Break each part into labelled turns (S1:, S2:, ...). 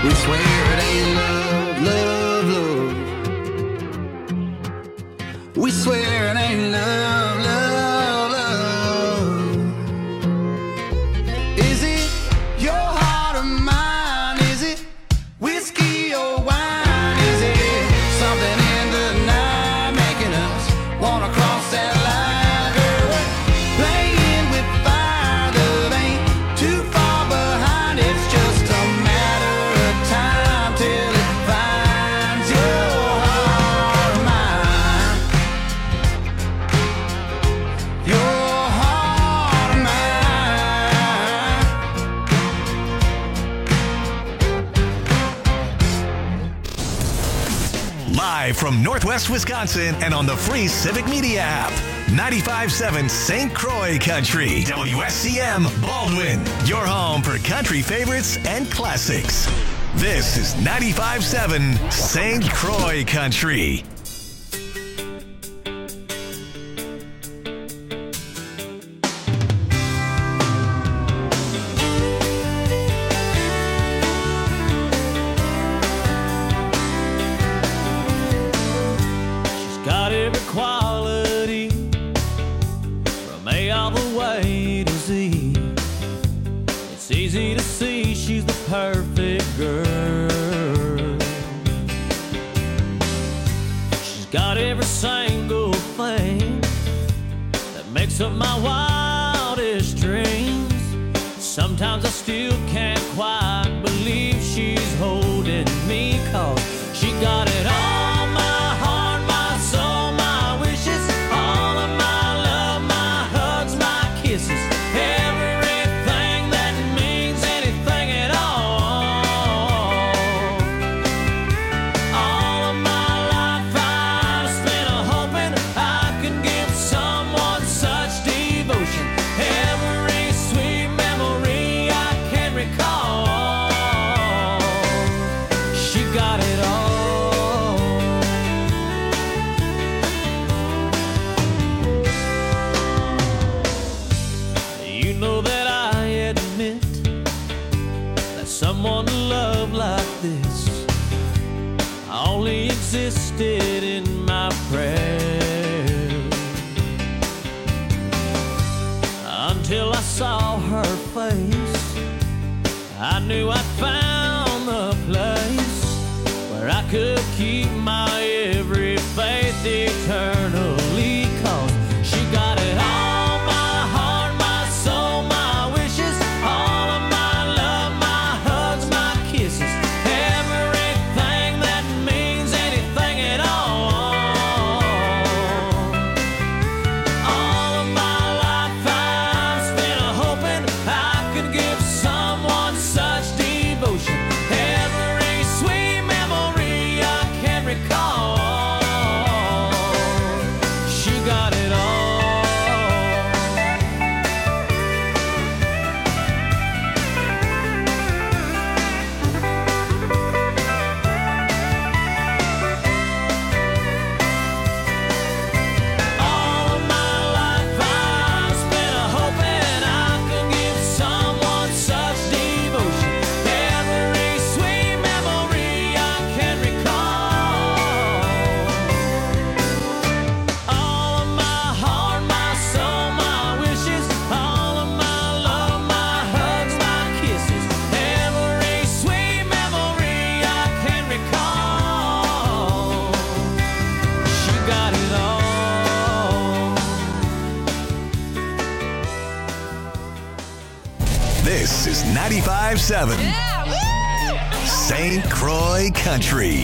S1: We swear it ain't love, love, love. We swear it ain't love, love, love. Is it your heart or mine? Is it whiskey or wine? Is it something in the night making us wanna cross that line? Girl, playing with fire that ain't too far behind. It's just a matter of time till it finds your heart or mine. Your heart or mine.
S2: Live from Northwest Wisconsin and on the free Civic Media app. 95.7 St. Croix Country. WSCM Baldwin. Your home for country favorites and classics. This is 95.7 St. Croix Country.
S3: Got every quality from A all the way to Z. It's easy to see she's the perfect girl. She's got every single thing that makes up my wildest dreams. Sometimes I still can't quite believe she's holding me, 'cause she got it all. My heart, my soul, my wishes, all of my love, my hugs, my kisses, everything that means anything at all. All of my life I've spent hoping I could give someone such devotion. Every sweet memory I can recall. She got it all. You know that I admit that someone to love like this only existed in my prayers, until I saw her face. I knew I'd found the place where I could keep my every faith eternally, 'cause she got it all. My heart, my soul, my wishes, all of my love, my hugs, my kisses, everything that means anything at all. All of my life I've spent hoping I could give someone such devotion. Every sweet memory I can recall. She got it all. All of my life I've spent hoping I could give someone such devotion. Every sweet memory I can recall. All of my heart, my soul, my wishes, all of my love, my hugs, my kisses, every sweet memory I can recall. She got it all.
S2: This is 95.7 St. Croix Country.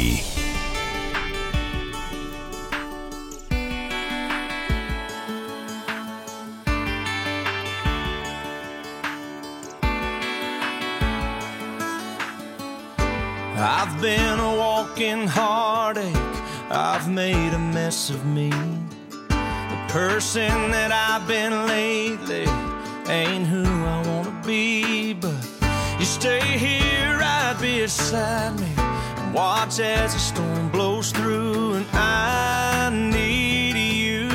S4: I've been a walking heartache, I've made a mess of me. The person that I've been lately ain't who I wanna be, but you stay here right beside me and watch as the storm blows through, and I need you.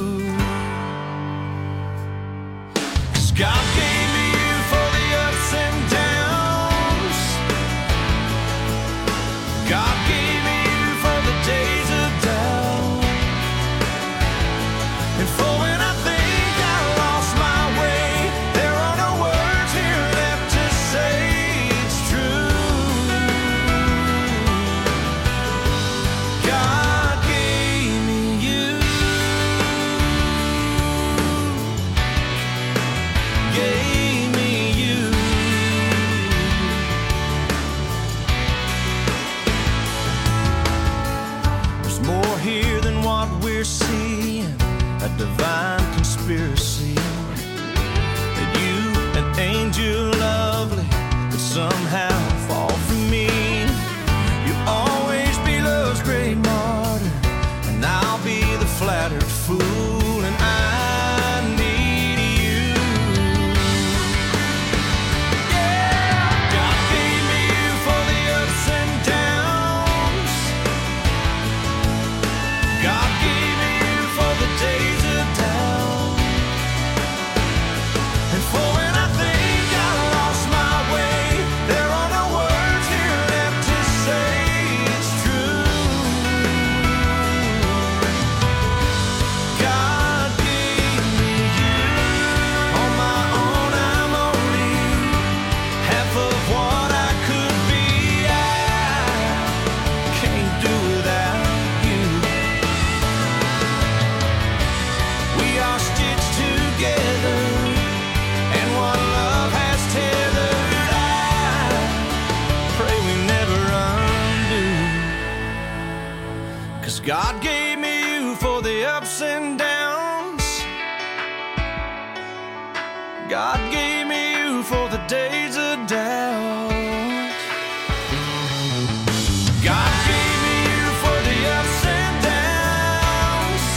S4: 'Cause God gave me you for the ups and downs. divine conspiracy that you, an angel lovely, could somehow fall for me. You'll always be love's great martyr, and I'll be the flattered fool, and I need you. Yeah, God gave me you for the ups and downs. God gave me you for the days of doubt, and for when I think I lost my way, there are no words here left to say it's true. God gave me you. On my own I'm only half of what I could be. I can't do without you. We are stitched together, and one love has tethered. I pray we never undo, 'cause God gave me you for the ups and downs. God gave me you for the days of doubt. God gave me you for the ups and downs.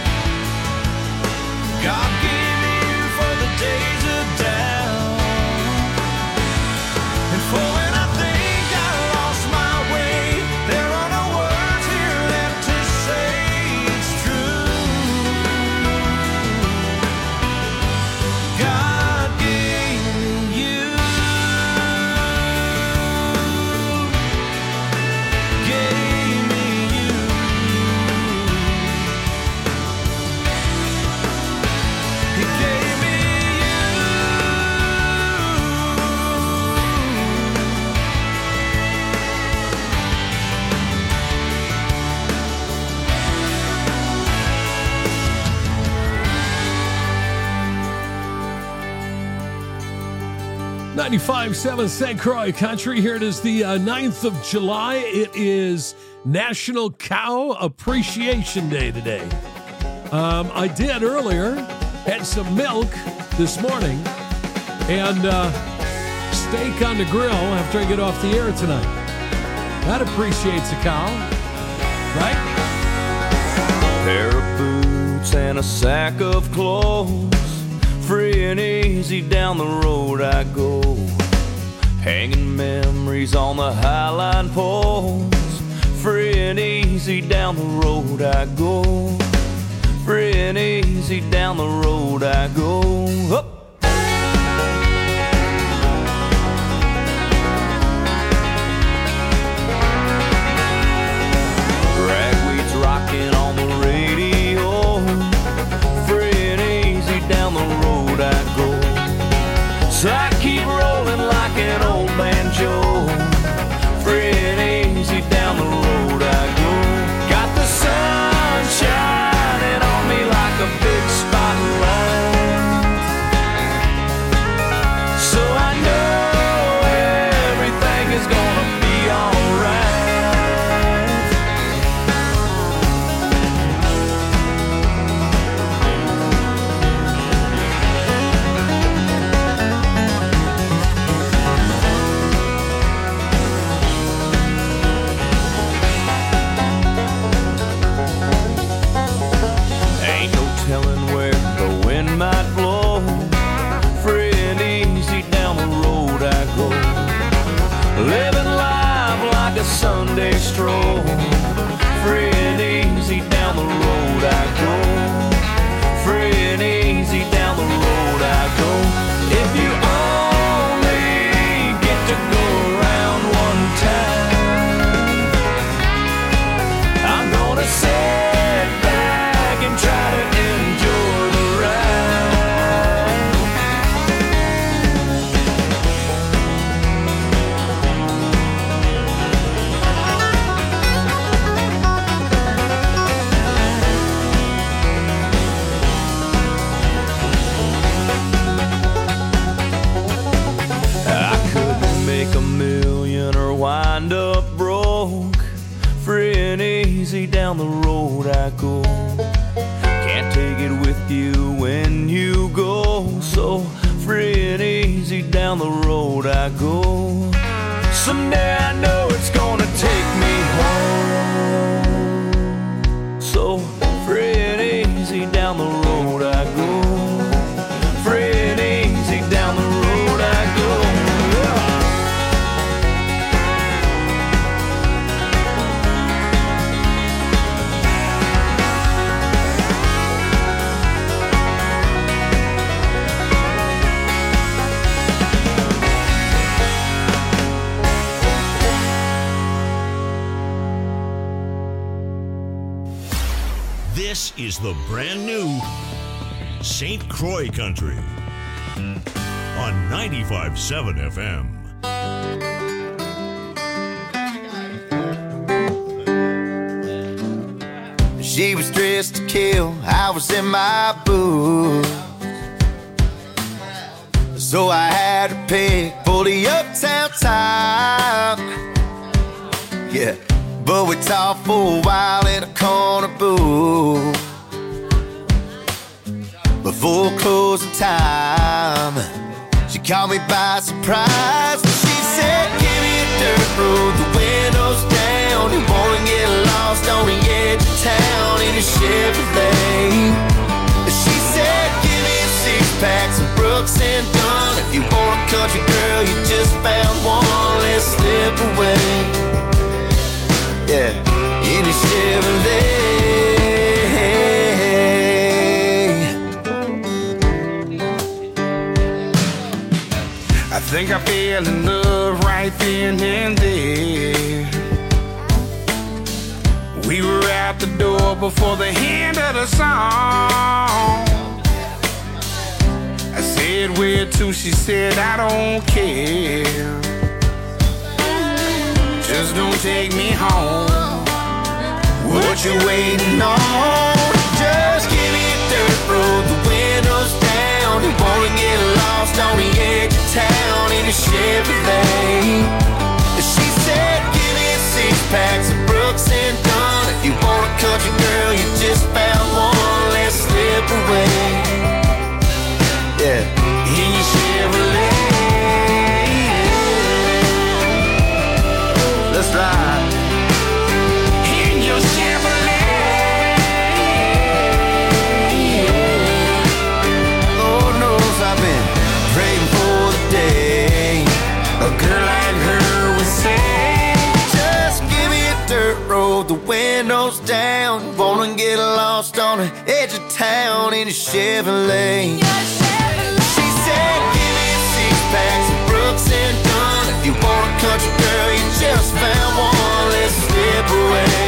S4: God gave me you for the days of doubt, and for when I think I lost my way, there are no words here left to say it's true. God gave me you. Gave me you. He gave me you.
S5: 95.7 St. Croix Country. Here it is, the 9th of July. It is National Cow Appreciation Day today. I did earlier, had some milk this morning, and steak on the grill after I get off the air tonight. That appreciates a cow, right?
S4: Pair of boots and a sack of clothes, free and easy down the road I go, hanging memories on the highline poles. Free and easy down the road I go, free and easy down the road I go. Up. Ragweed's rocking on the radio, free and easy down the road I go. So I keep rolling like an old banjo, free and easy down the road I go. Got the sun shining on me like a big spotlight, so I know everything is gonna be alright. Ain't no telling where the wind might blow, free and easy down the road I go, living life like a Sunday stroll, free and easy down the road I go, free and easy down the road I go. If you only get to go around one time, I'm gonna sit back and try to enjoy the ride. I couldn't make a million or wind up broke, free and easy down the road I go. Can't take it with with you when you go. So free and easy down the road I go. Someday I know it's gonna take me home. So free and easy down the road I go. Free and easy down the road I go.
S6: This is the brand new St. Croix Country on 95.7 FM.
S1: She was dressed to kill, I was in my boots. So I had to pick for the uptown talk. Yeah, but we talked for a while in a corner booth. Before closing time, she caught me by surprise. She said, give me a dirt road, the windows down. You wanna get lost on the edge of town in a Chevrolet. She said, give me a six-pack, some Brooks and Dunn. If you want a country girl, you just found one, let's slip away. Yeah, in a Chevrolet. I think I fell in love right then and there. We were out the door before the end of the song. I said, where to? She said, I don't care. Just don't take me home. What you waiting on? Just give me a dirt road, the windows down. You wanna get lost on the edge of town in a Chevrolet. She said, give me a six-pack, some Brooks and Dunn. If you want a country girl, you just found one, let's slip away. Yeah, in your Chevrolet. Let's ride. In your Chevrolet. Lord knows I've been praying for the day a girl like her would say, just give me a dirt road, the windows down. Wanna get lost on the edge of town in a Chevrolet. She said, give me a six-pack, some Brooks and Dunn. If you want a country girl, you just found one, let's slip away.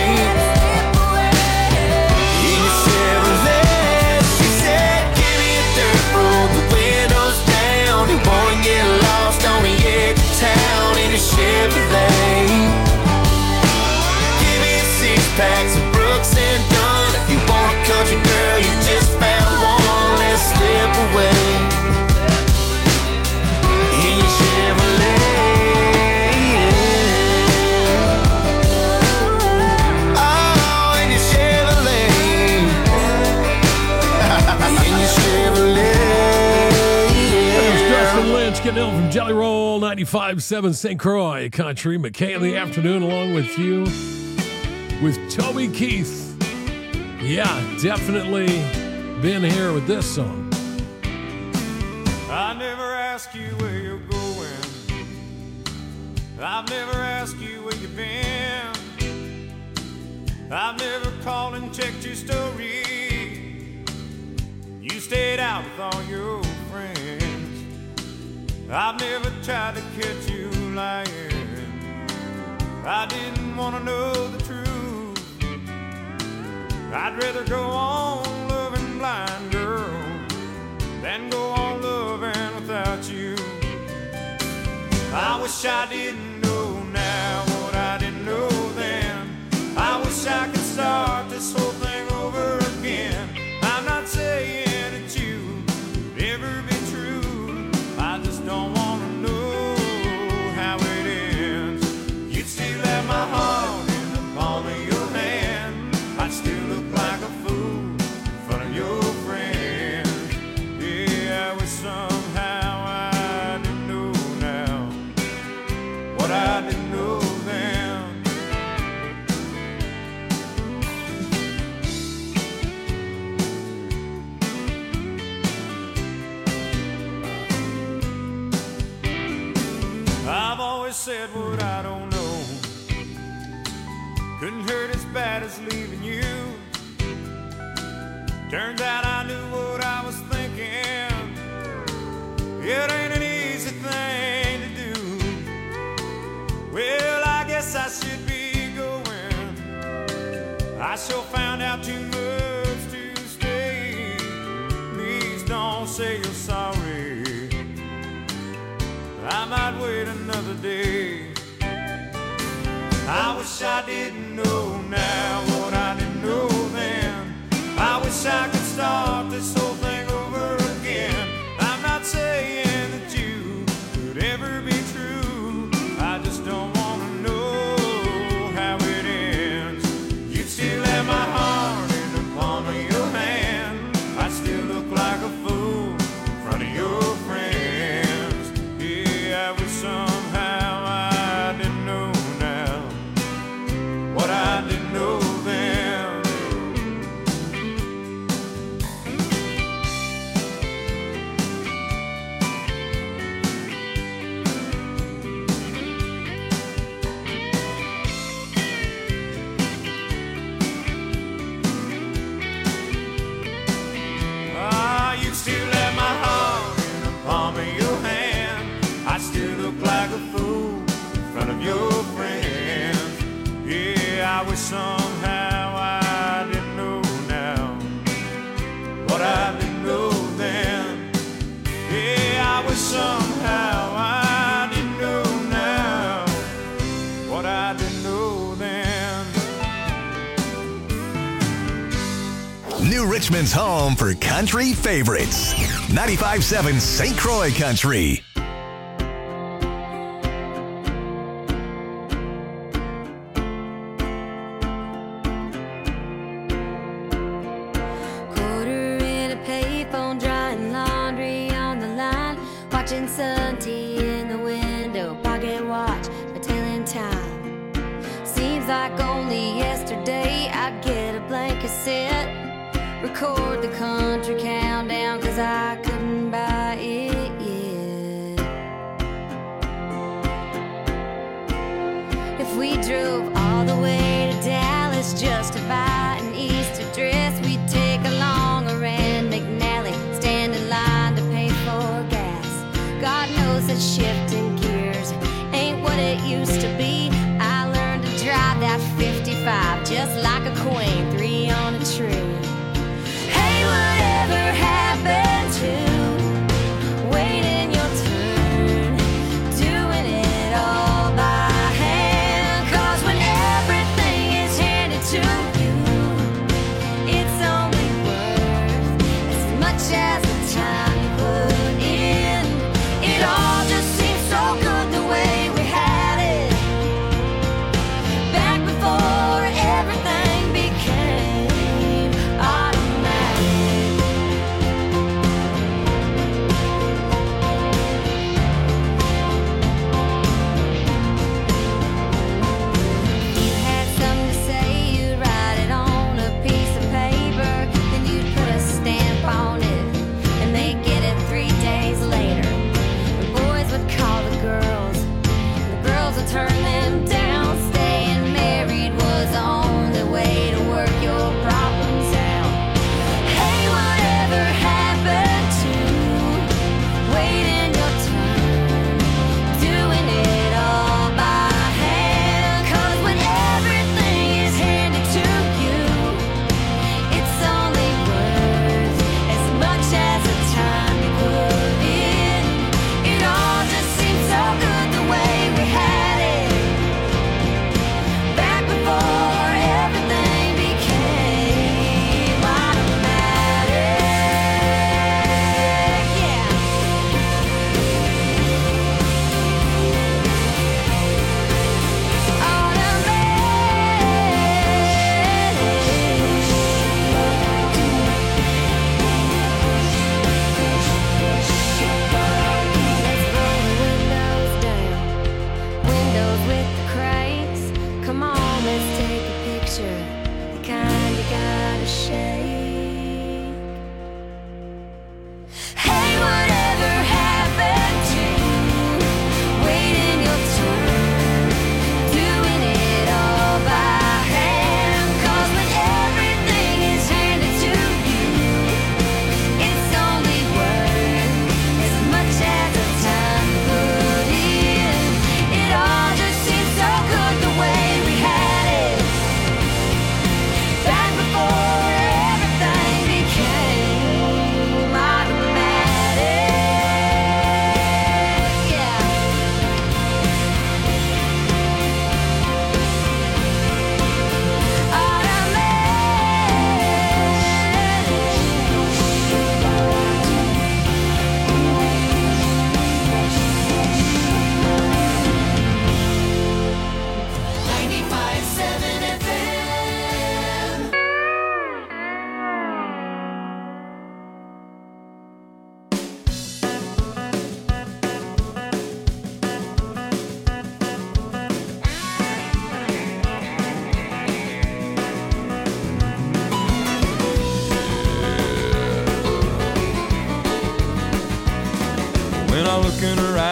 S1: In your Chevrolet. She said, give me a dirt road, the windows down. You wanna get lost on the edge of town in a Chevrolet. Give me a six-pack, some Brooks and Dunn. If you want a country girl, you just found one, let's slip away. In your Chevrolet. Oh, in your Chevrolet. In your Chevrolet.
S5: There's Dustin Lynch getting in from Jelly Roll, 95.7 St. Croix Country. McKay in the afternoon along with you, with Toby Keith. Yeah, definitely been here with this song.
S4: I never ask you where you're going. I've never asked you where you've been. I've never called and checked your story. You stayed out with all your friends. I've never tried to catch you lying. I didn't want to know the truth. I'd rather go on loving blind, girl, than go on loving without you. I wish I didn't know now what I didn't know then. I wish I could start this whole thing over again. I'm not saying that you would ever be true. I just don't want to know how it ends. You'd still have my heart in the palm of your hand. I'd still look like a fool in front of your friends. always said what I don't know. Couldn't hurt as bad as leaving you. Turns out I knew what I was thinking. It ain't an easy thing to do. Well, I guess I should be going. I sure found out too much to stay. Please don't say you're sorry. I might wait another day. I wish I didn't know now what I didn't know then. I wish I could start this whole thing over again. I'm not saying that you could ever be true. I just don't want to know how it ends. You still have my heart in the palm of your hand. I still look like a fool in front of your friends. Yeah, I wish somehow I didn't know now what I didn't know then. You still have my heart in the palm of your hand. I still look like a fool in front of your friends. Yeah, I wish somehow I didn't know now what I didn't know then. Yeah, I wish somehow I didn't know now what I didn't know then.
S2: New Richmond's home for country favorites. 95.7 St. Croix Country.
S7: Quarter in a payphone, drying laundry on the line, watching sun tea in the window, pocket watch, my telling time. Seems like only yesterday I'd get a blank cassette, record the country countdown, 'cause I couldn't buy it yet. If we drove all the way to Dallas just to buy an Easter dress, we'd take along a Rand McNally, stand in line to pay for gas. God knows that shifting gears ain't what it used to be. I learned to drive that 55 just like a queen, 3 on a tree. Hey, whatever happened to waiting your turn, doing it all by hand? 'Cause when everything is handed to you, it's only worth as much as the time you put in. It all just seems so good the way we had it back before everything became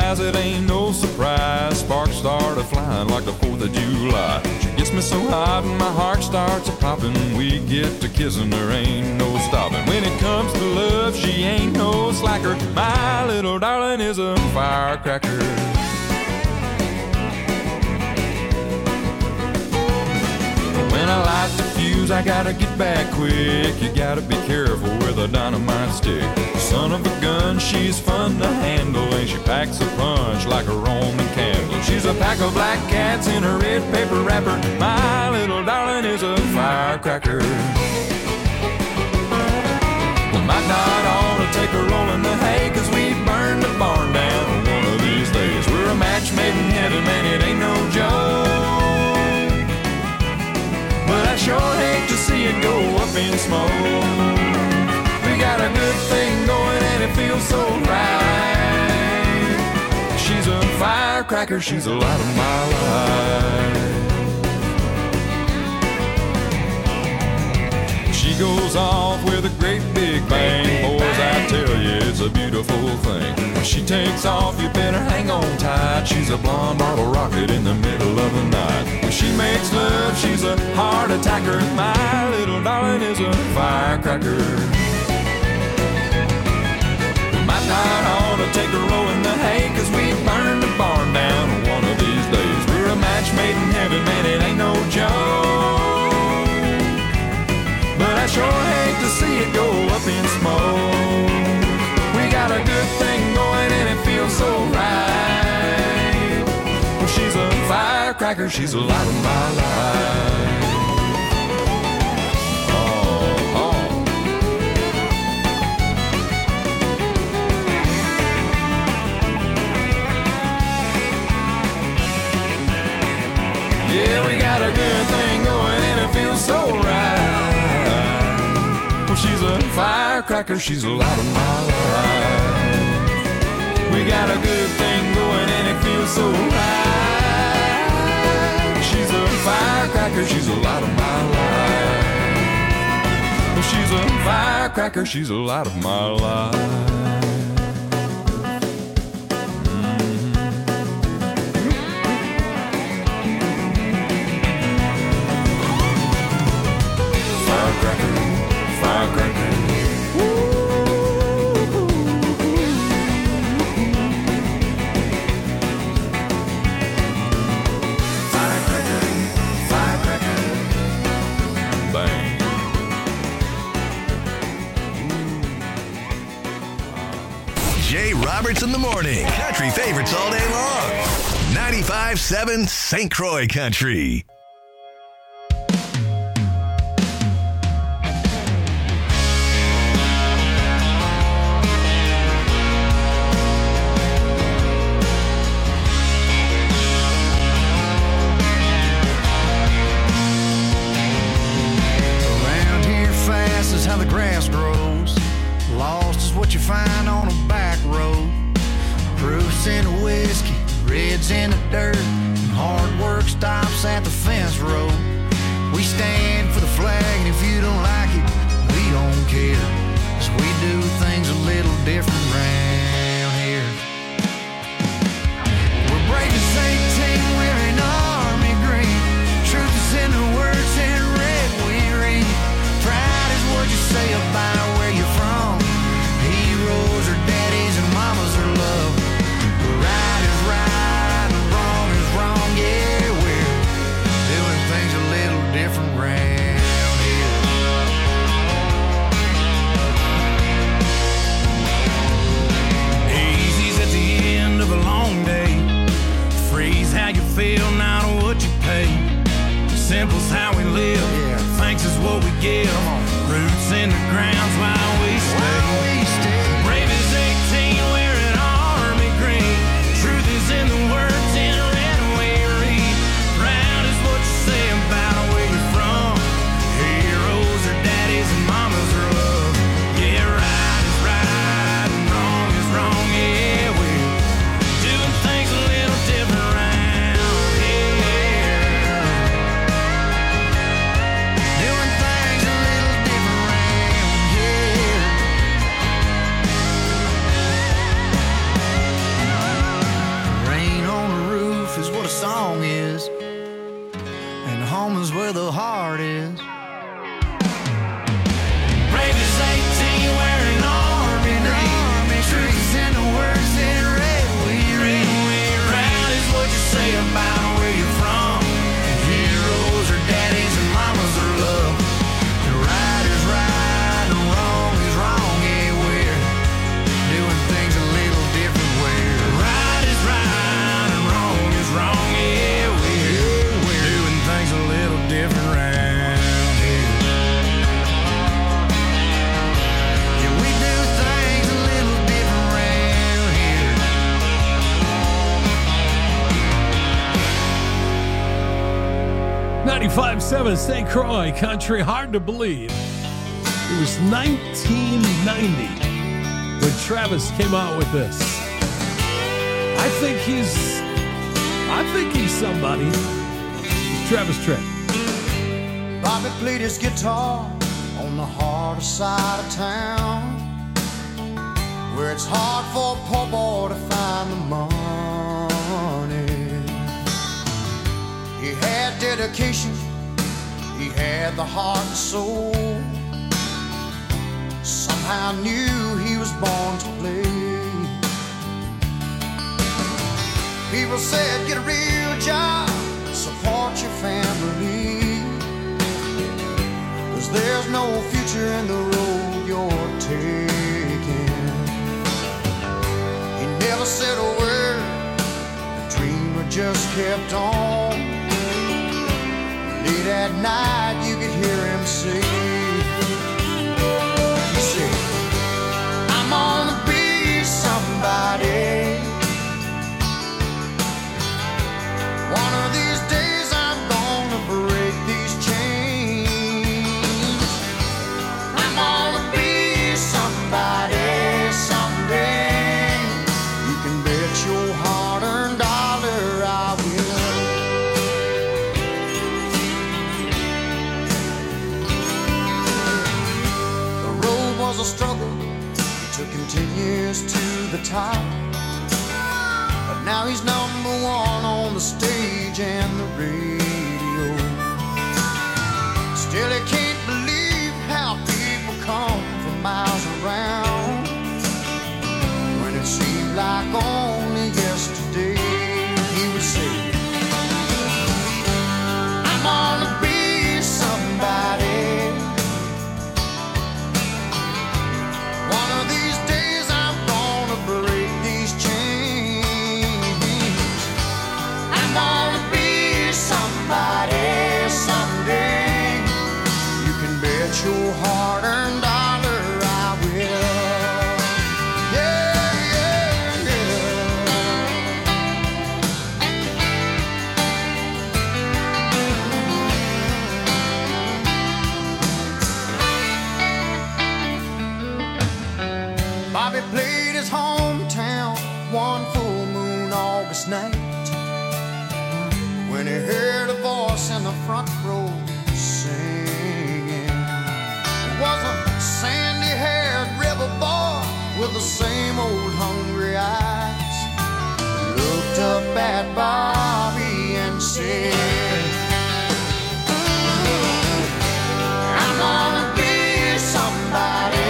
S8: eyes, it ain't no surprise. Sparks started flying like the 4th of July. She gets me so hot and my heart starts a-popping. We get to kissing, there ain't no stopping. When it comes to love, she ain't no slacker. My little darling is a firecracker. When I light the fuse, I gotta get back quick. You gotta be careful with a dynamite stick. Son of a gun, she's fun to handle, and she packs a punch like a Roman candle. She's a pack of black cats in a red paper wrapper. My little darling is a firecracker. We might not ought to take a roll in the hay, 'cause we burned the barn down one of these days. We're a match made in heaven, man, it ain't no joke. But I sure hate to see it go up in smoke. We got a good thing going and it feels so right. She's a firecracker, she's a light of my life. She goes off with a great big bang. Boys, I tell you, it's a beautiful thing. When she takes off, you better hang on tight. She's a blonde bottle rocket in the middle of the night. When she makes love, she's a heart attacker. My little darling is a firecracker. We might not ought to take a roll in the hay, 'cause we burned the barn down one of these days. We're a match made in heaven, man, it ain't no joke. But I sure hate to see it go up in smoke. We got a good thing going and it feels so right. Well, she's a firecracker, she's a light of my life. Yeah, we got a good thing going and it feels so right. Well, she's a firecracker, she's a light of my life. We got a good thing going and it feels so right. She's a firecracker, she's a light of my life. Well, she's a firecracker, she's a light of my life.
S2: Jay Roberts in the morning. Country favorites all day long. 95.7 St. Croix Country.
S1: Around here fast is how the grass grows. Lost is what you find on a back road. Proofs in the whiskey, reds in the dirt, and hard work stops at the fence road. We stand for the flag, and if you don't like it, we don't care, 'cause we do things a little different round here. We're brave as 18, wearing army green. Truth is in the words in red we read. Pride is what you say about where you're from. Heroes are daddies and mamas are love. Right is right and wrong is wrong. Yeah, we're doing things a little different round here.
S4: Easy's at the end of a long day. Freeze how you feel, not what you pay. Simple's how we live.
S1: Yeah.
S4: Thanks is what we give. Roots in the ground's why we stay. Brave as 18, wearing army green. Truth is in the words in red we read. Proud is what you say about where you're from. Heroes are daddies and mamas are love. Yeah, right is right and wrong is wrong. Yeah, we're doing things a little different around here.
S1: Doing things a little different round here. wrong is, and home is where the heart is. Brave as 18 wearing army green, trees and the words in red. Proud is what you say about where you're from. Heroes are daddies and mamas are love. The right is right and wrong is wrong. Yeah, we're doing things a little different. Where right is right and wrong is wrong. Yeah, we're doing things a little different round here. Yeah, we do things a little different round here.
S5: 95.7 St. Croix Country. Hard to believe it was 1990 when Travis came out with this. I think he's somebody. Travis Tritt.
S1: Bobby played his guitar on the harder side of town, where it's hard for a poor boy to find the money. He had dedication, he had the heart and soul. Somehow knew he was born to play. People said, get a real job, support your family, 'cause there's no future in the road you're taking. He never said a word, the dreamer just kept on. Late at night you could hear him say, he said, I'm gonna be somebody. One of these days I'm gonna break these chains. I'm gonna be somebody someday. You can bet your hard-earned dollar I will. The road was a struggle, it took him 10 years to the top. But now he's number one on the stage and the radio. Still he can't believe how people come from miles around, when it seemed like only yesterday he would say, I'm gonna be somebody. One of these days I'm gonna break these chains. I'm gonna be somebody someday. You can bet your hard-earned dollar I will. Yeah, yeah, yeah. Bobby played his hometown one full moon August night, when he heard a voice in the front row singing. It was a sandy-haired rebel boy with the same old hungry eyes. He looked up at Bobby and said, I'm gonna be somebody.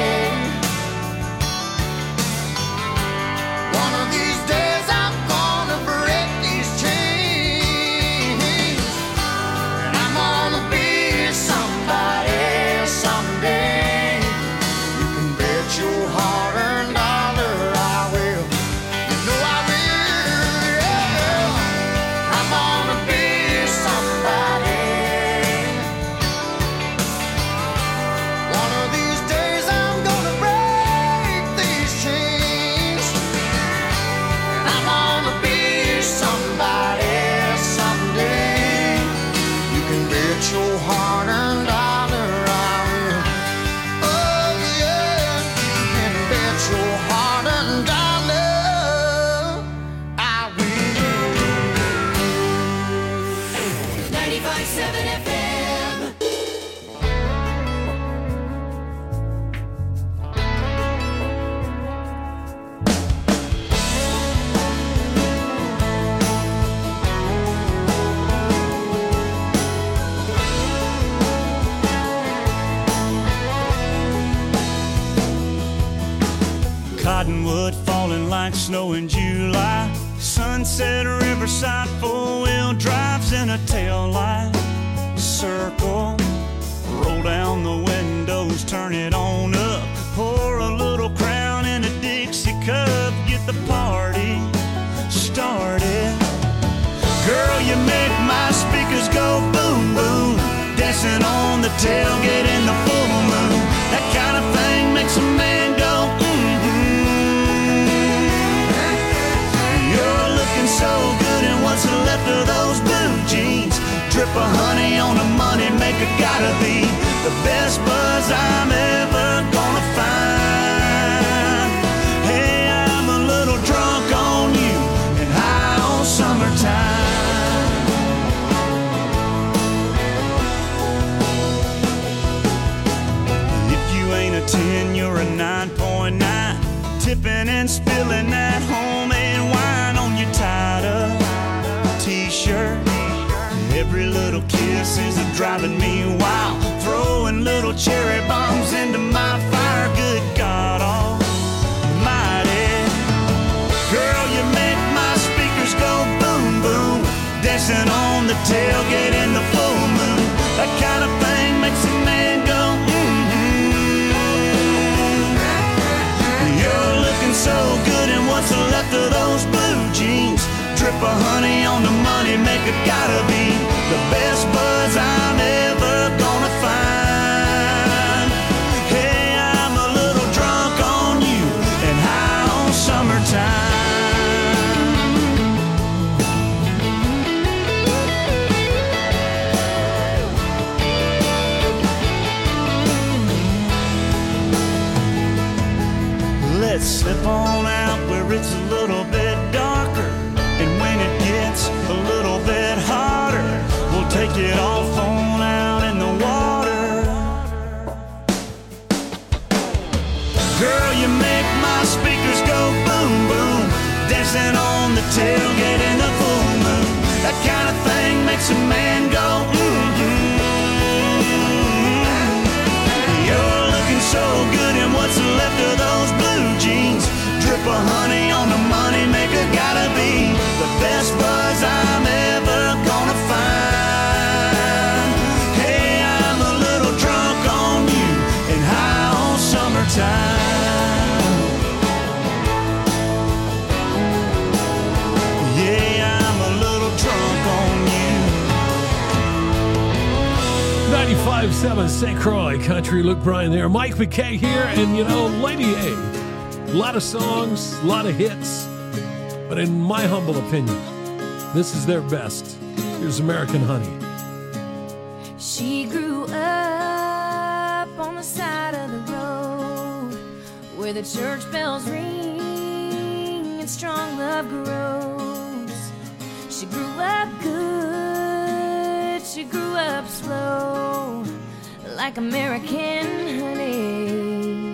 S1: One of these days I'm gonna break these chains. And I'm gonna be somebody someday. You can bet your hard-earned dollar I will. You know I will, yeah. I'm gonna be somebody. One of these days I'm gonna break these chains. And I'm gonna be somebody someday. You can bet your hard-earned dollar I will. Oh yeah, you can bet your hard-earned dollar I will.
S7: 95.7 FM.
S4: like snow in July. Sunset Riverside, four-wheel drives in a tail light. Circle, roll down the windows, turn it on up. Pour a little Crown in a Dixie cup, get the party started. Girl, you make my speakers go boom, boom. Dancing on the tailgate in the full moon. That kind of thing makes a man go, You're looking so good in what's left of those blue jeans. Drip of honey on a money maker, gotta be the best buzz I'm ever gonna find. Hey, I'm a little drunk on you and high on summertime. If you ain't a 10, you're a 9.9. Tipping and spilling that homemade wine on your tied-up t-shirt. Every little kiss is driving me wild. Throwing little cherry bombs into my fire. Good God almighty. Girl, you make my speakers go boom, boom. Dancing on the tailgate in the full moon. That kind of thing makes a man go, You're looking so good in what's left of those blue jeans. Drip of honey on the money maker, gotta be the best buzz I'm ever gonna find. Hey, I'm a little drunk on you and high on summertime.
S5: 95.7 St. Croix Country. Luke Bryan there. Mike McKay here. And, you know, Lady A. A lot of songs, a lot of hits. But in my humble opinion, this is their best. Here's American Honey.
S9: She grew up on the side of the road where the church bells ring and strong love grows. She grew up good, she grew up slow, like American honey.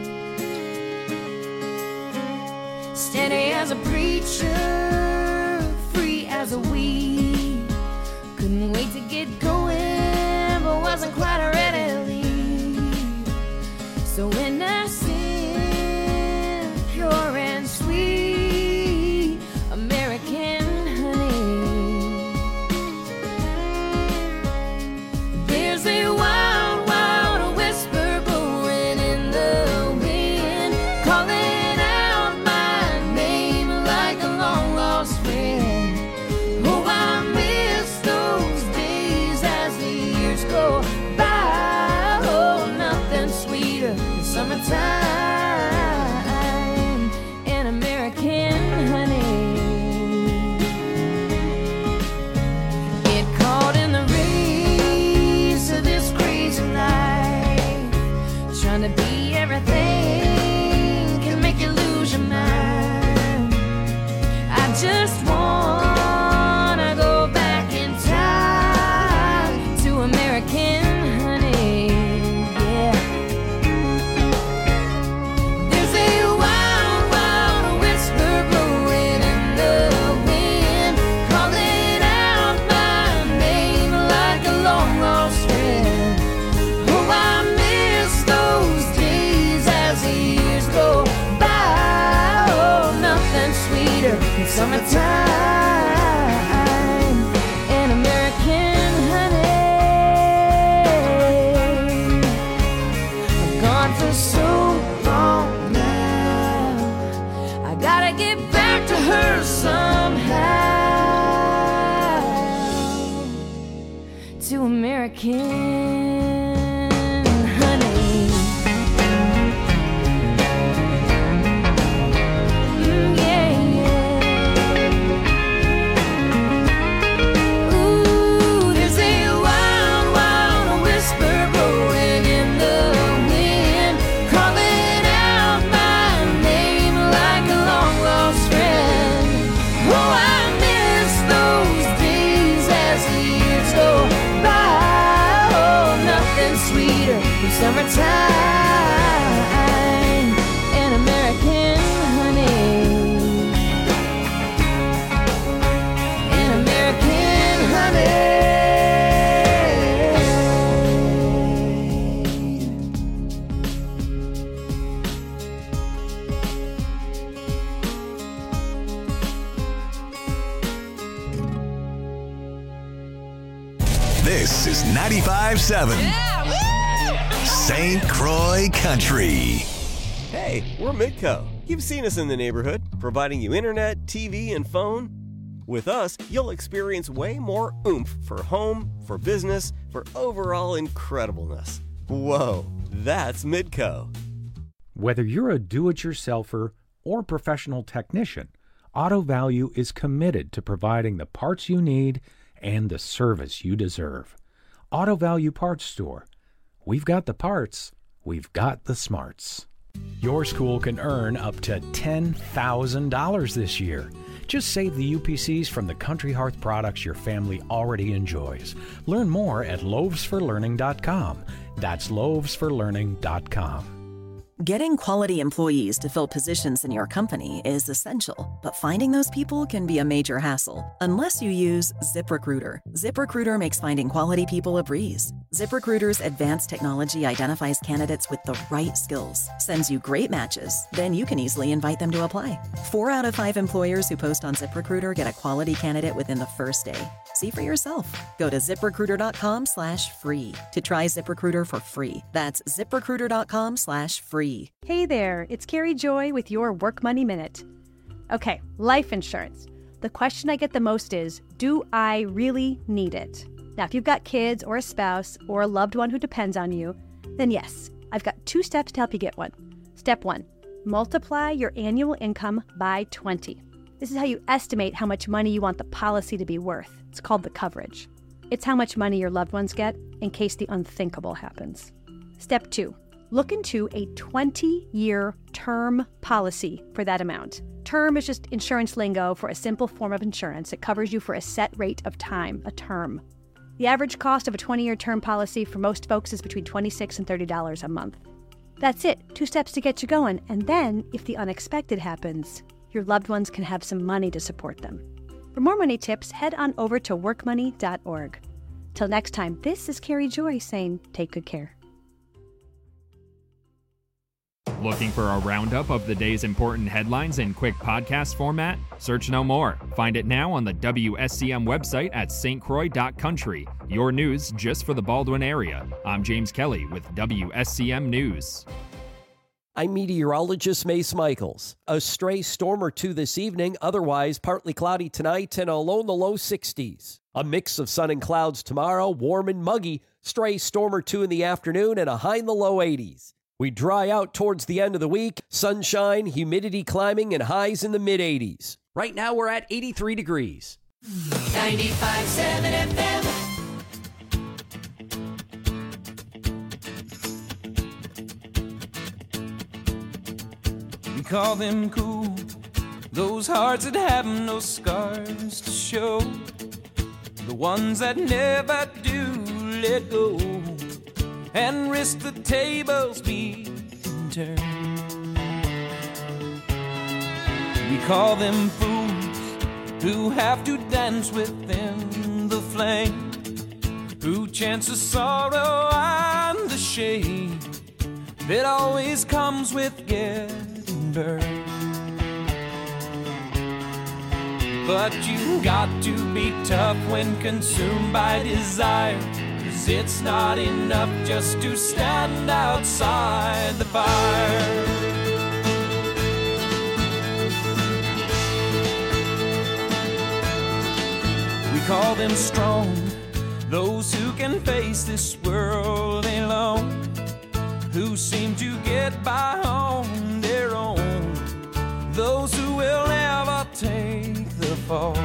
S9: Steady as a preacher, free as a weed. Couldn't wait to get going, but wasn't quite ready to leave. So innocent, pure and sweet, American honey. There's a wild, wild whisper blowing in the wind, calling out my name like a long lost friend. Oh, I'm to American honey. Yeah, yeah. Ooh, there's a wild, wild whisper blowing in the wind, calling out my name like a long lost friend. Oh, I miss those days as the years go by. Oh, nothing sweeter than summertime and American honey. And American honey.
S2: This is 95.7 St. Croix Country.
S10: Hey, we're Midco. You've seen us in the neighborhood, providing you internet, TV, and phone. With us, you'll experience way more oomph for home, for business, for overall incredibleness. Whoa, that's Midco.
S11: Whether you're a do-it-yourselfer or professional technician, Auto Value is committed to providing the parts you need and the service you deserve. Auto Value Parts Store. We've got the parts, we've got the smarts. Your school can earn up to $10,000 this year. Just save the UPCs from the Country Hearth products your family already enjoys. Learn more at loavesforlearning.com. That's loavesforlearning.com.
S12: Getting quality employees to fill positions in your company is essential, but finding those people can be a major hassle unless you use ZipRecruiter. ZipRecruiter makes finding quality people a breeze. ZipRecruiter's advanced technology identifies candidates with the right skills, sends you great matches, then you can easily invite them to apply. 4 out of 5 employers who post on ZipRecruiter get a quality candidate within the first day. See for yourself. Go to ZipRecruiter.com/free to try ZipRecruiter for free. That's ZipRecruiter.com/free.
S13: Hey there, it's Carrie Joy with your Work Money Minute. Okay, life insurance. The question I get the most is, do I really need it? Now, if you've got kids or a spouse or a loved one who depends on you, then yes, I've got 2 steps to help you get one. Step 1, multiply your annual income by 20. This is how you estimate how much money you want the policy to be worth. It's called the coverage. It's how much money your loved ones get in case the unthinkable happens. Step 2, look into a 20-year term policy for that amount. Term is just insurance lingo for a simple form of insurance. It covers you for a set rate of time, a term. The average cost of a 20-year term policy for most folks is between $26 and $30 a month. That's it, 2 steps to get you going. And then, if the unexpected happens, your loved ones can have some money to support them. For more money tips, head on over to workmoney.org. Till next time, this is Carrie Joy saying, take good care.
S14: Looking for a roundup of the day's important headlines in quick podcast format? Search no more. Find it now on the WSCM website at stcroix.country. Your news just for the Baldwin area. I'm James Kelly with WSCM News.
S15: I'm meteorologist Mace Michaels. A stray storm or two this evening, otherwise partly cloudy tonight and a low in the low 60s. A mix of sun and clouds tomorrow, warm and muggy, stray storm or two in the afternoon and a high in the low 80s. We dry out towards the end of the week, sunshine, humidity climbing, and highs in the mid-80s. Right now we're at 83 degrees.
S1: 95.7 FM.
S8: We call them cool, those hearts that have no scars to show, the ones that never do let go and risk the tables being turned. We call them fools who have to dance within the flame, who chance the sorrow and the shame that always comes with getting burned. But you got to be tough when consumed by desire, 'cause it's not enough just to stand outside the fire. We call them strong,
S4: Those who can face this world alone, who seem to get by on their own, those who will never take the fall.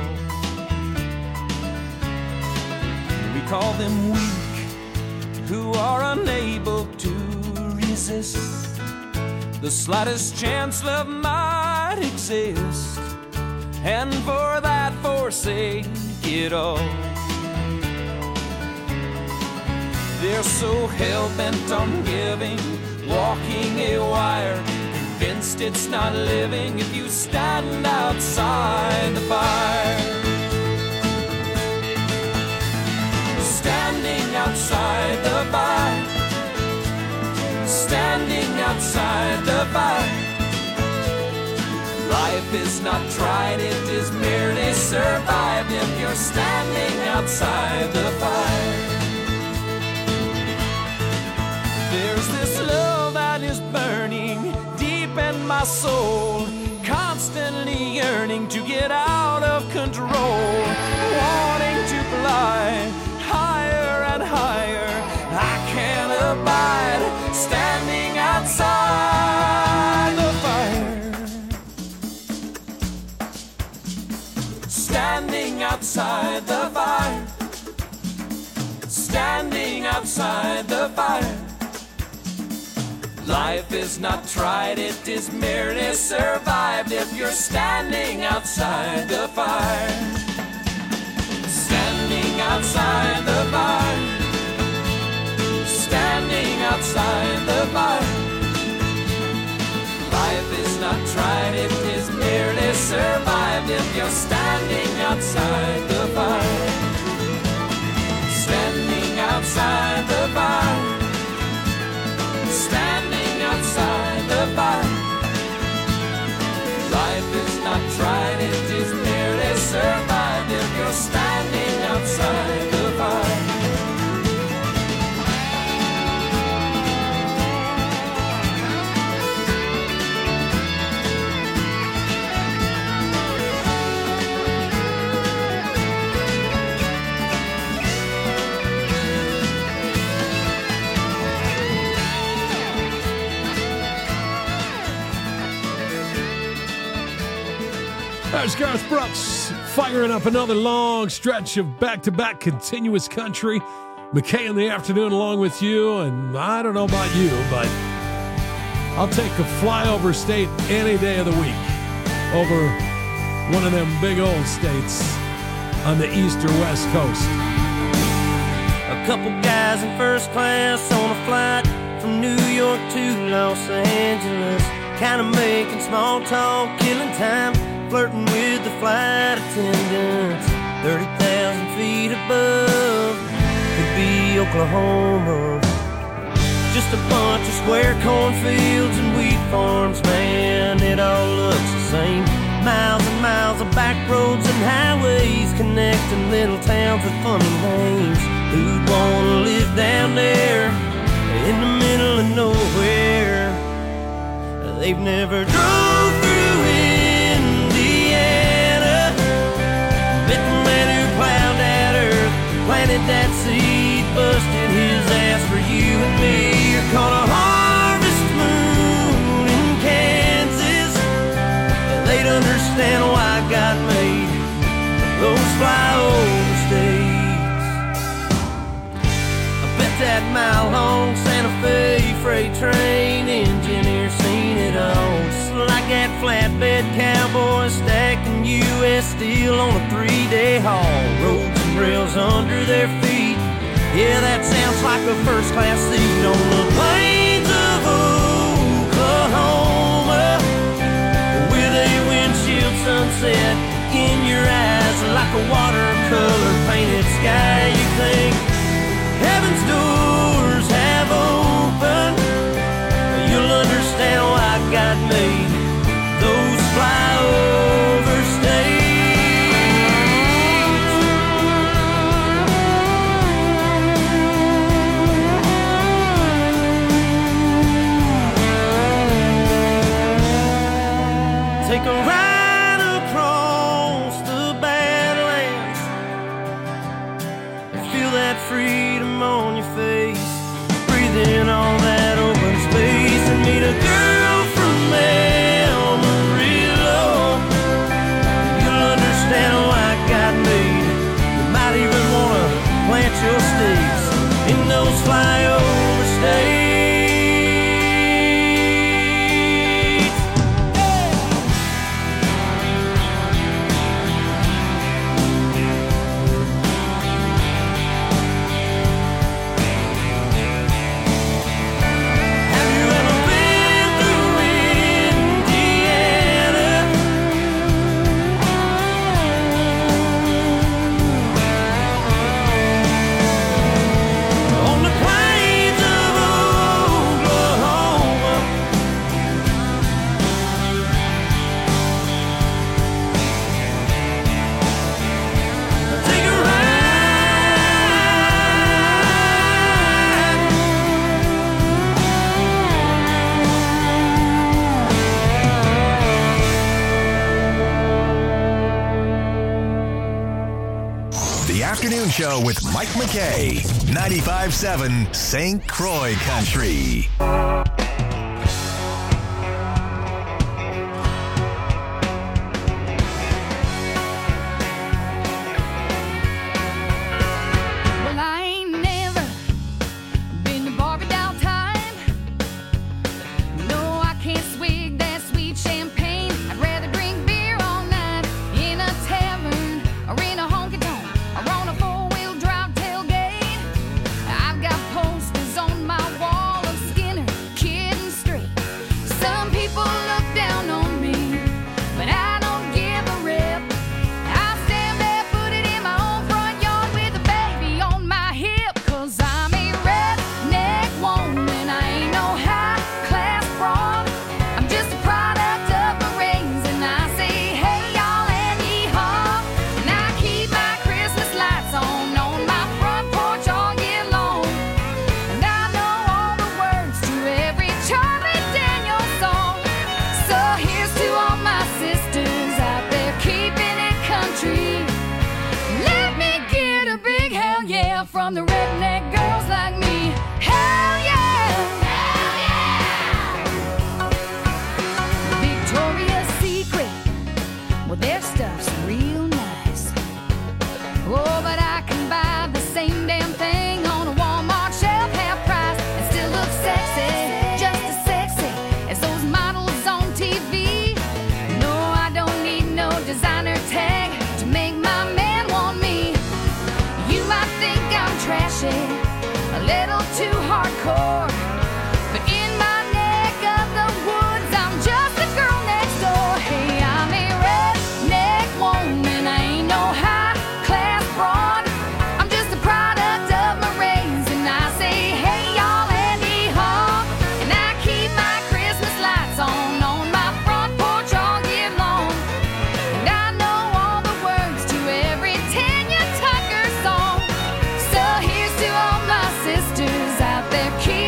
S4: We call them weak, who are unable to resist the slightest chance love might exist, and for that forsake it all. They're so hell-bent on giving, walking a wire, convinced it's not living if you stand outside the fire. Standing outside the fire, standing outside the fire. Life is not tried, it is merely survived if you're standing outside the fire. There's this love that is burning deep in my soul, constantly yearning to get out of control, wanting to fly higher and higher. I can't abide standing outside the fire. Standing outside the fire. Standing outside the fire. Life is not tried, it is merely survived if you're standing outside the fire. Standing outside the fire. Standing outside the fire. Life is not tried, it is merely survived if you're standing outside the fire. Standing outside the fire. Standing outside the fire. Life is not tried, it is merely survived if you're standing outside the fire.
S5: There's Garth Brooks firing up another long stretch of back-to-back continuous country. McKay in the afternoon along with you, and I don't know about you, but I'll take a flyover state any day of the week over one of them big old states on the east or west coast.
S16: A couple guys in first class on a flight from New York to Los Angeles, kind of making small talk, killing time, flirting with the flight attendants. 30,000 feet above could be Oklahoma. Just a bunch of square cornfields and wheat farms, man, it all looks the same. Miles and miles of back roads and highways connecting little towns with funny names. Who'd want to live down there in the middle of nowhere? They've never drove through Indiana, met the man who plowed that earth, planted that seed, busted his ass for you and me. You're caught a harvest moon in Kansas. They'd understand why God made those flyover states. I bet that mile-long Santa Fe freight train engineer seen it all. Just like that flatbed cowboy stacking U.S. steel on a 3-day haul. Roads and rails under their feet. Yeah, that sounds like a first-class seat on the plains of Oklahoma, with a windshield sunset in your eyes like a watercolor painted sky. You think heaven's doors have opened, you'll understand why God made those flyover states. Take a ride across the freedom on your face. Breathe in all that open space and meet a girl from Amarillo. You'll understand why God made you. You might even wanna plant your stakes in those flyover states.
S2: Afternoon Show with Mike McKay, 95.7 St. Croix Country.
S9: Well, I ain't never been to Barbie doll time. No, I can't swig that sweet champagne. I'd rather drink beer all night in a tavern or in a honky-tonk or on a four-wheel drive tailgate. I've got posters on my wall of Skinner, Kid and Straight. Some people look down on me, but I don't give a rip. I stand barefooted in my own front yard with a baby on my hip. 'Cause I'm a redneck woman, I ain't no high-class broad. I'm just a product of my raising. I say, hey, y'all, and yee-haw. And I keep my Christmas lights on my front porch all year long. And I know all the words to every Charlie Daniels song. So here's to all my sisters out there keeping it country. Let me get a big hell yeah from the redneck girls like me. Hell yeah! Hell yeah! Victoria's Secret, well, their stuff's real nice. Oh, but I can buy the same damn thing on a Walmart shelf, half price, and still look sexy, just as sexy as those models on TV. No, I don't need no designer tag to make my man want me. You might think I'm trashy, a little too hardcore, but in my neck of the woods, I'm just a girl next door. Hey, I'm a redneck woman, I ain't no high-class broad. I'm just a product of my raising. I say, hey, y'all, and yee-haw. And I keep my Christmas lights on my front porch all year long. And I know all the words to every Tanya Tucker song. So here's to all my sisters out there keeping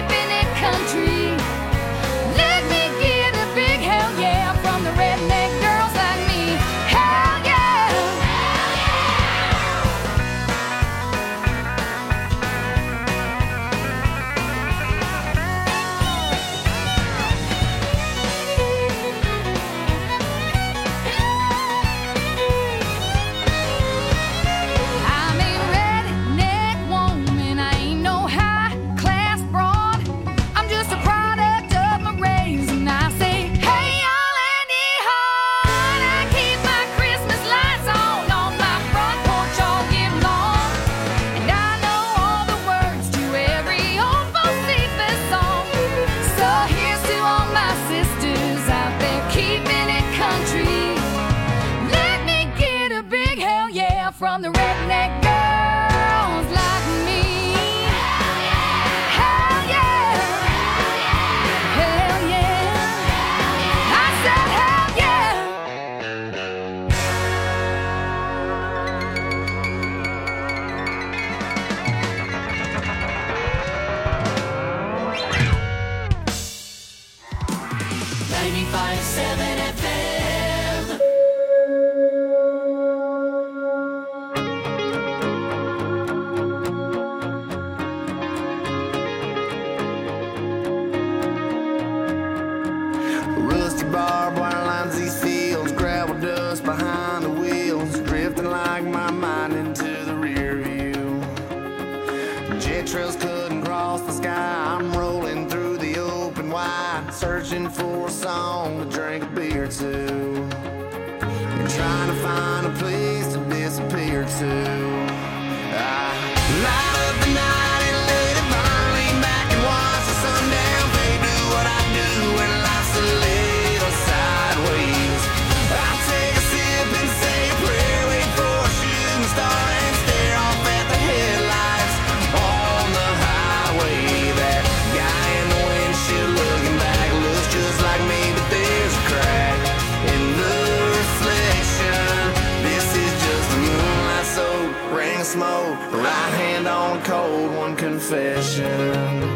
S1: jet trails couldn't cross the sky. I'm rolling through the open wide, searching for a song to drink a beer to, and trying to find a place to disappear to. I light up the night and let it burn, lean back and watch the sundown fade. Do what I do when life's a little sideways. I take a sip and say a prayer, wait for a shooting star and stare off at the headlights on the highway. That guy in the windshield looking back looks just like me, but there's a crack in the reflection. This is just a moonlight soaked ring of smoke, right hand on cold one confession.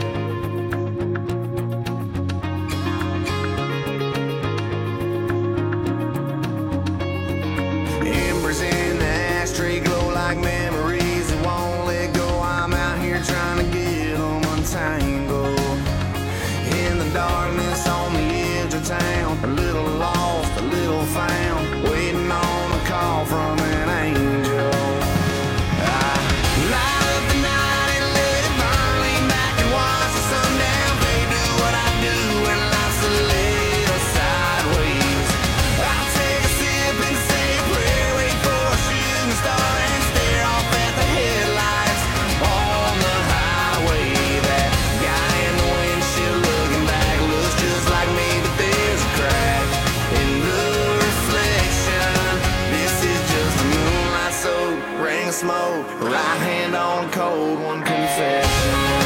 S1: Embers in the ashtray glow like memories that won't let go. I'm out here trying to get them untangled. In the darkness on the edge of town, a little lost, a little found, waiting on a call from an angel. I light up the night and let it burn, lean back and watch the sundown fade. Do what I do when life's a little sideways. I take a sip and say a prayer, wait for a shooting star and stare off at the headlights on the highway. That guy in the windshield looking back looks just like me, but there's a crack in the reflection. This is just a moonlight soaked ring of smoke, right hand on cold one confession.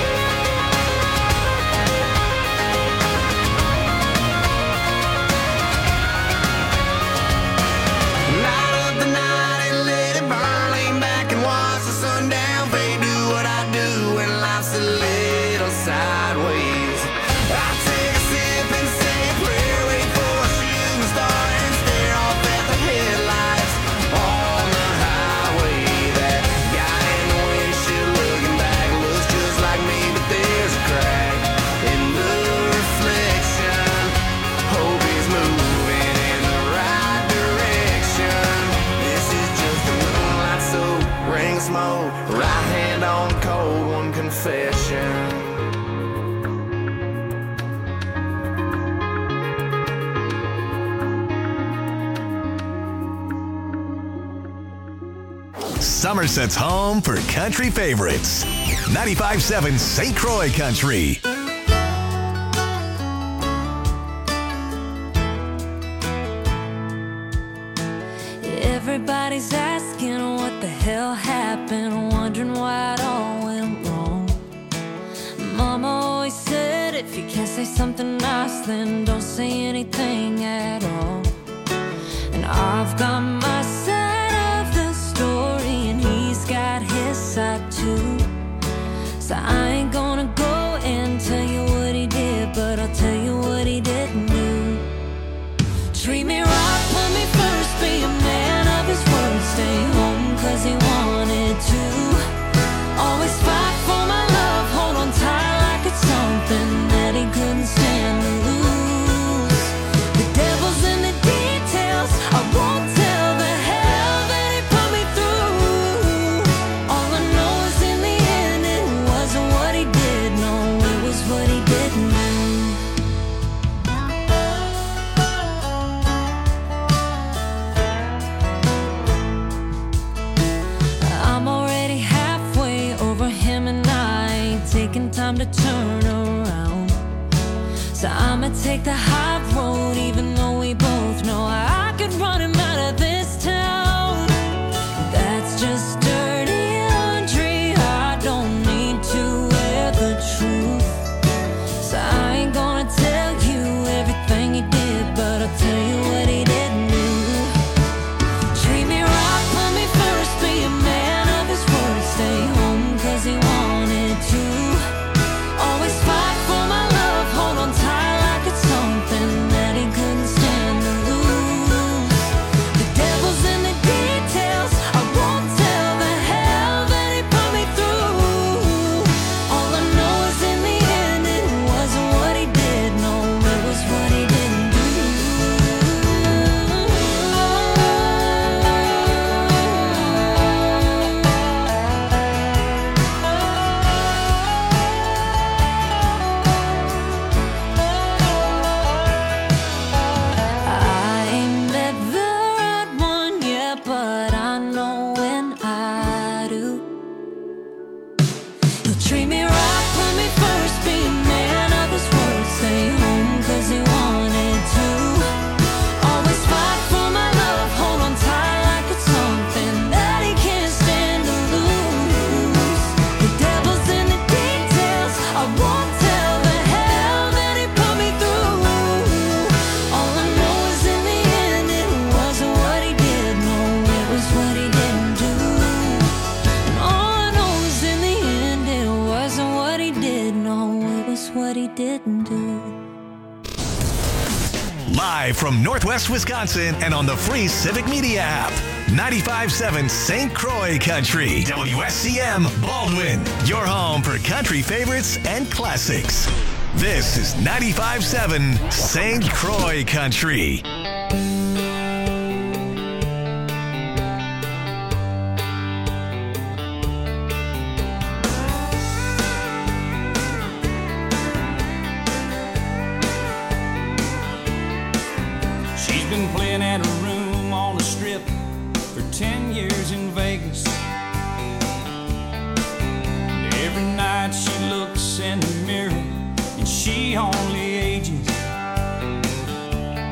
S1: Light up the night and let it burn, lean back and watch the sundown fade. Do what I do when life's a little sideways. I take a sip and say a prayer, wait for a shooting star and stare off at the headlights on the highway. That guy in the windshield looking back looks just like me, but there's a crack in the reflection. Hope he's moving in the right direction. This is just a moonlight soaked ring of smoke, right hand on cold one confession.
S2: Somerset's home for country favorites. 95.7 St. Croix Country.
S9: Everybody's asking what the hell happened, wondering why it all went wrong. Mama always said if you can't say something nice, then don't say anything at all. And I've got my side of the story, and he's got his side too. So I ain't gonna go and tell you what he did, but I'll tell you what he didn't do. Treat me right, put me first, be a man of his word, stay home 'cause he wanted to. Always fight for my love, hold on tight like it's something that he couldn't stand to lose. The devil's in the details, I won't tell the hell that he put me through. All I know is in the end it wasn't what he did, no, it was what he didn't do. I'm already halfway over him and I ain't taking time to turn around. So I'ma take the high road even though we both know I could run him out of this town. That's just dirty laundry, I don't need to wear the truth. So I ain't gonna tell you everything he did, but I'll tell you what he didn't do. Treat me right, put me first, be a man of his word, stay home 'cause he wanted to. Always fight for my love, hold on tight like it's something treat me right, put me first, be a man of his word, stay home 'cause he wanted to. Always fight for my love, hold on tight like it's something that he can't stand to lose. The devil's in the details, I won't tell the hell that he put me through. All I know is in the end it wasn't what he did, no, it was what he didn't do. And all I know is in the end it wasn't what he did, no, it was what he didn't do.
S2: Live from Northwest Wisconsin and on the free Civic Media app. 95.7 St. Croix Country. WSCM Baldwin. Your home for country favorites and classics. This is 95.7 St. Croix Country.
S17: She's been playing at a room on the strip for 10 years in Vegas. And every night she looks in the mirror and she only